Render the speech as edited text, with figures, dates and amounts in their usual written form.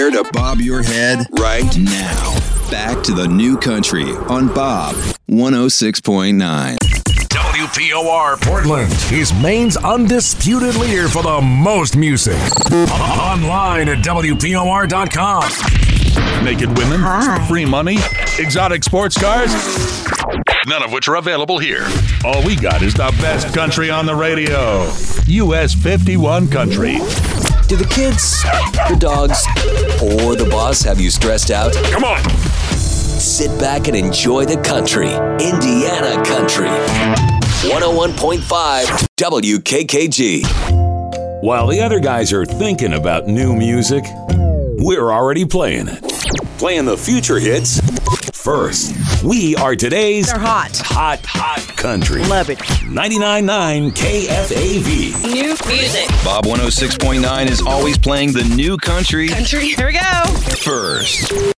Prepare to bob your head right now. Back to the new country on Bob 106.9. WPOR Portland is Maine's undisputed leader for the most music. Online at WPOR.com. Naked women, free money, exotic sports cars, none of which are available here. All we got is the best country on the radio. US 51 Country. Do the kids, the dogs, or the boss have you stressed out? Come on. Sit back and enjoy the country. Indiana Country. 101.5 WKKG. While the other guys are thinking about new music, we're already playing it. Playing the future hits first. We are today's They're hot country. Love it. 99.9 KFAV. New music. Bob 106.9 is always playing the new country Here we go. first.